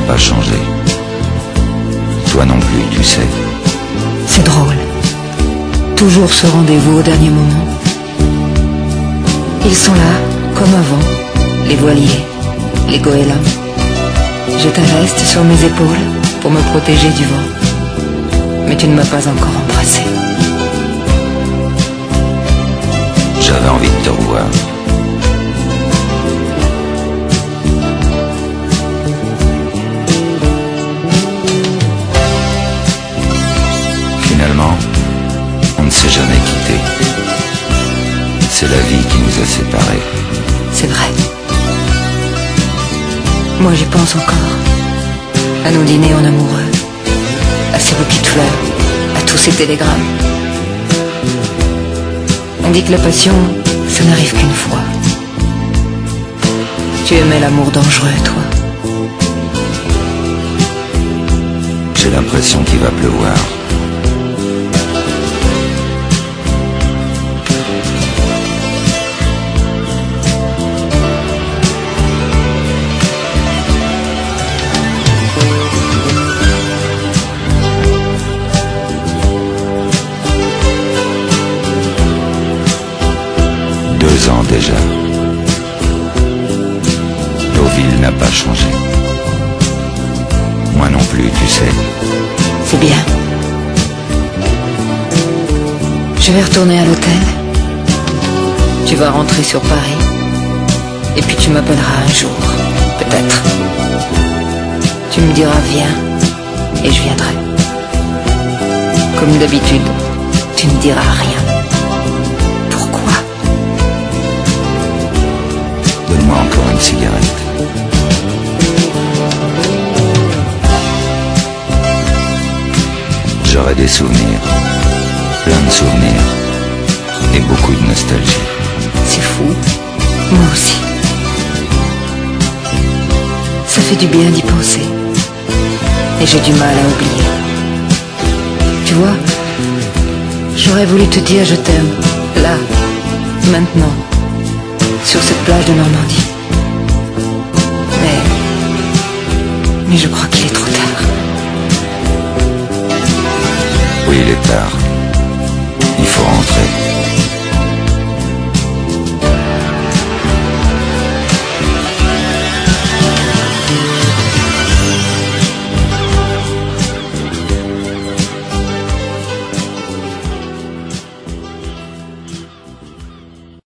pas changé. Toi non plus, tu sais. C'est drôle. Toujours ce rendez-vous au dernier moment. Ils sont là, comme avant, les voiliers, les goélands. Je te reste sur mes épaules pour me protéger du vent. Mais tu ne m'as pas encore embrassé. J'avais envie de te revoir. Finalement, on ne s'est jamais quitté. C'est la vie qui nous a séparés. C'est vrai. Moi j'y pense encore. À nos dîners en amoureux. À ces bouquets de fleurs. À tous ces télégrammes. On dit que la passion, ça n'arrive qu'une fois. Tu aimais l'amour dangereux, toi. J'ai l'impression qu'il va pleuvoir. Ans déjà. Deauville n'a pas changé. Moi non plus, tu sais. C'est bien. Je vais retourner à l'hôtel. Tu vas rentrer sur Paris. Et puis tu m'appelleras un jour, peut-être. Tu me diras viens, et je viendrai. Comme d'habitude, tu ne diras rien. Donne-moi encore une cigarette. J'aurai des souvenirs, plein de souvenirs, et beaucoup de nostalgie. C'est fou, moi aussi. Ça fait du bien d'y penser, et j'ai du mal à oublier. Tu vois, j'aurais voulu te dire je t'aime, là, maintenant. Sur cette plage de Normandie. Mais je crois qu'il est trop tard. Oui, il est tard. Il faut rentrer.